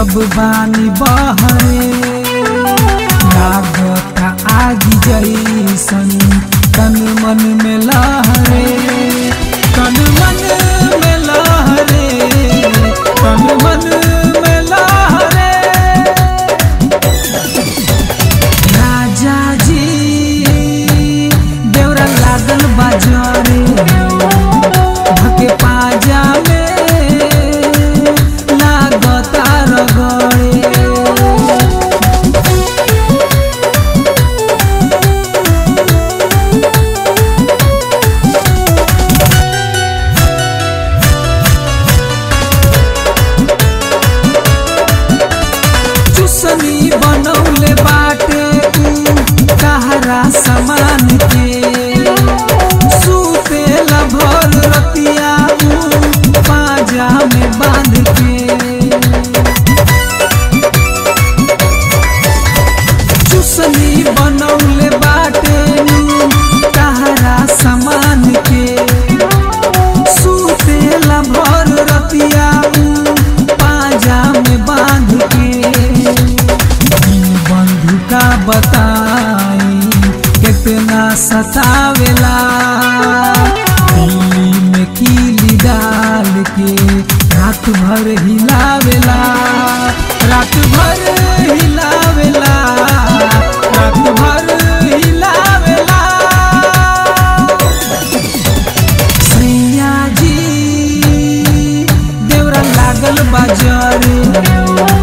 जब बानी बहरे लागता आगी जैसन तन मन में लहरे तन मन में लहरे तन मन में लहरे राजा जी देवरा लागल बाजारे धके पाजा में लागता रगड़े चुसनी बनौले बाटे कहरा समान के सुतेला भर रतिया पाजा में बांध के चुसनी बनौले बाटे कहरा समान के सुतेला भर रतिया पाजा में बांध के बंधु का बताई कितना सतावेला दिल्ली में कीली डाल के रात भर हिलावेला रात भर हिलावेला रात भर हिलावेला सैया जी देवरा लागल बाजारे